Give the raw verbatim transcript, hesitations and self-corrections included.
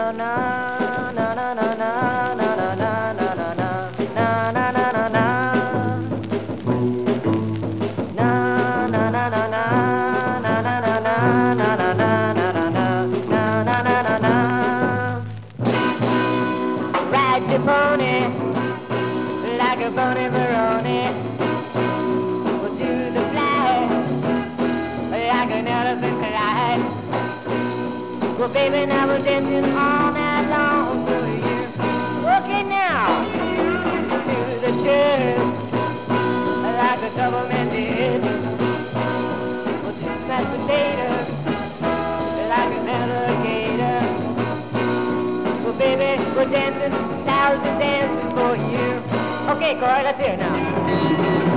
na na na na na na na na na na na na na na na na. Ride your pony like a Bonnie Baroni. We'll do the fly like an elephant fly. Well, baby, now we're dancing all night long for you. Okay, now to the church like a double man did. We'll do mashed potatoes like an alligator. Well, baby, we're dancing thousand dances for you. Okay, Corey, let's hear it now.